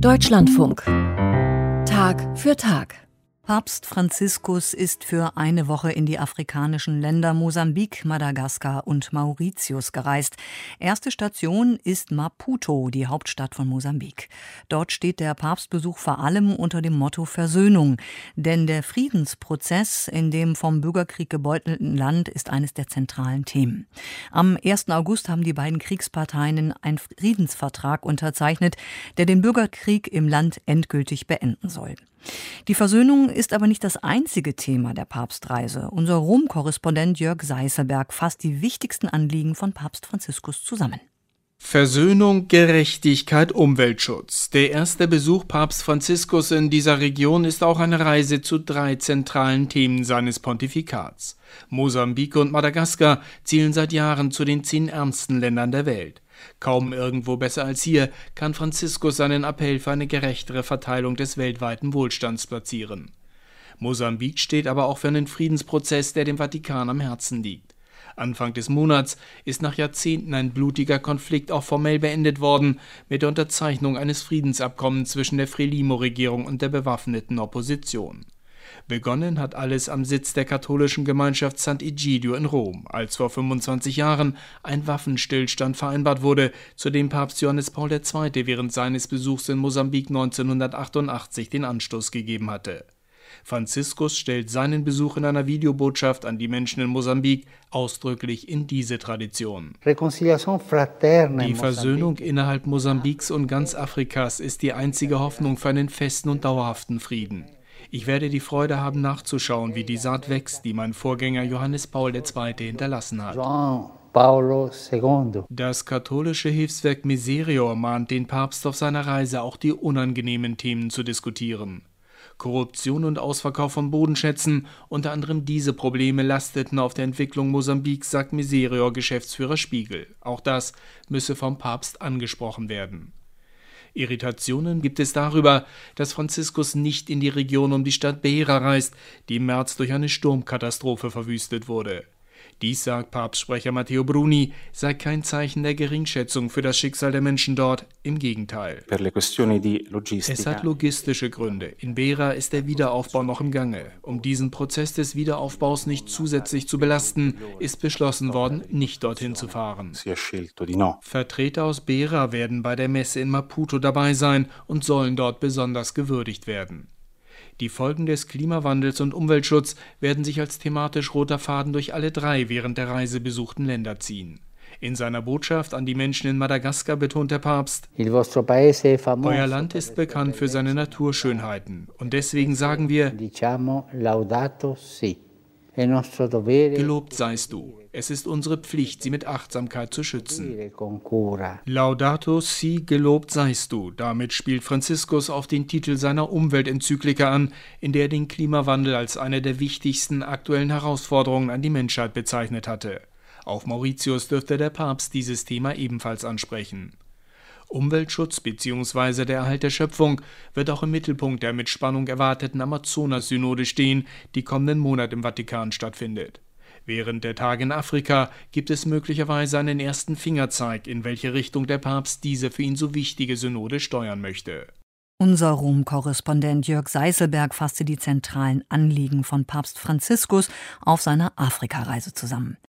Deutschlandfunk. Tag für Tag. Papst Franziskus ist für eine Woche in die afrikanischen Länder Mosambik, Madagaskar und Mauritius gereist. Erste Station ist Maputo, die Hauptstadt von Mosambik. Dort steht der Papstbesuch vor allem unter dem Motto Versöhnung. Denn der Friedensprozess in dem vom Bürgerkrieg gebeutelten Land ist eines der zentralen Themen. Am 1. August haben die beiden Kriegsparteien einen Friedensvertrag unterzeichnet, der den Bürgerkrieg im Land endgültig beenden soll. Die Versöhnung ist aber nicht das einzige Thema der Papstreise. Unser Rom-Korrespondent Jörg Seißelberg fasst die wichtigsten Anliegen von Papst Franziskus zusammen. Versöhnung, Gerechtigkeit, Umweltschutz. Der erste Besuch Papst Franziskus in dieser Region ist auch eine Reise zu 3 zentralen Themen seines Pontifikats. Mosambik und Madagaskar zählen seit Jahren zu den 10 ärmsten Ländern der Welt. Kaum irgendwo besser als hier kann Franziskus seinen Appell für eine gerechtere Verteilung des weltweiten Wohlstands platzieren. Mosambik steht aber auch für einen Friedensprozess, der dem Vatikan am Herzen liegt. Anfang des Monats ist nach Jahrzehnten ein blutiger Konflikt auch formell beendet worden mit der Unterzeichnung eines Friedensabkommens zwischen der Frelimo-Regierung und der bewaffneten Opposition. Begonnen hat alles am Sitz der katholischen Gemeinschaft Sant'Egidio in Rom, als vor 25 Jahren ein Waffenstillstand vereinbart wurde, zu dem Papst Johannes Paul II. Während seines Besuchs in Mosambik 1988 den Anstoß gegeben hatte. Franziskus stellt seinen Besuch in einer Videobotschaft an die Menschen in Mosambik ausdrücklich in diese Tradition. Die Versöhnung innerhalb Mosambiks und ganz Afrikas ist die einzige Hoffnung für einen festen und dauerhaften Frieden. Ich werde die Freude haben, nachzuschauen, wie die Saat wächst, die mein Vorgänger Johannes Paul II. Hinterlassen hat. Das katholische Hilfswerk Miserior mahnt den Papst auf seiner Reise, auch die unangenehmen Themen zu diskutieren. Korruption und Ausverkauf von Bodenschätzen, unter anderem diese Probleme lasteten auf der Entwicklung Mosambiks, sagt Miserior-Geschäftsführer Spiegel. Auch das müsse vom Papst angesprochen werden. Irritationen gibt es darüber, dass Franziskus nicht in die Region um die Stadt Beira reist, die im März durch eine Sturmkatastrophe verwüstet wurde. Dies, sagt Papstsprecher Matteo Bruni, sei kein Zeichen der Geringschätzung für das Schicksal der Menschen dort, im Gegenteil. Es hat logistische Gründe. In Beira ist der Wiederaufbau noch im Gange. Um diesen Prozess des Wiederaufbaus nicht zusätzlich zu belasten, ist beschlossen worden, nicht dorthin zu fahren. Vertreter aus Beira werden bei der Messe in Maputo dabei sein und sollen dort besonders gewürdigt werden. Die Folgen des Klimawandels und Umweltschutz werden sich als thematisch roter Faden durch alle 3 während der Reise besuchten Länder ziehen. In seiner Botschaft an die Menschen in Madagaskar betont der Papst: Euer Land ist bekannt für seine Naturschönheiten und deswegen sagen wir: Gelobt seist du. Es ist unsere Pflicht, sie mit Achtsamkeit zu schützen. Laudato si, gelobt seist du. Damit spielt Franziskus auf den Titel seiner Umweltenzyklika an, in der er den Klimawandel als eine der wichtigsten aktuellen Herausforderungen an die Menschheit bezeichnet hatte. Auf Mauritius dürfte der Papst dieses Thema ebenfalls ansprechen. Umweltschutz bzw. der Erhalt der Schöpfung wird auch im Mittelpunkt der mit Spannung erwarteten Amazonas-Synode stehen, die kommenden Monat im Vatikan stattfindet. Während der Tage in Afrika gibt es möglicherweise einen ersten Fingerzeig, in welche Richtung der Papst diese für ihn so wichtige Synode steuern möchte. Unser Rom-Korrespondent Jörg Seißelberg fasste die zentralen Anliegen von Papst Franziskus auf seiner Afrikareise zusammen.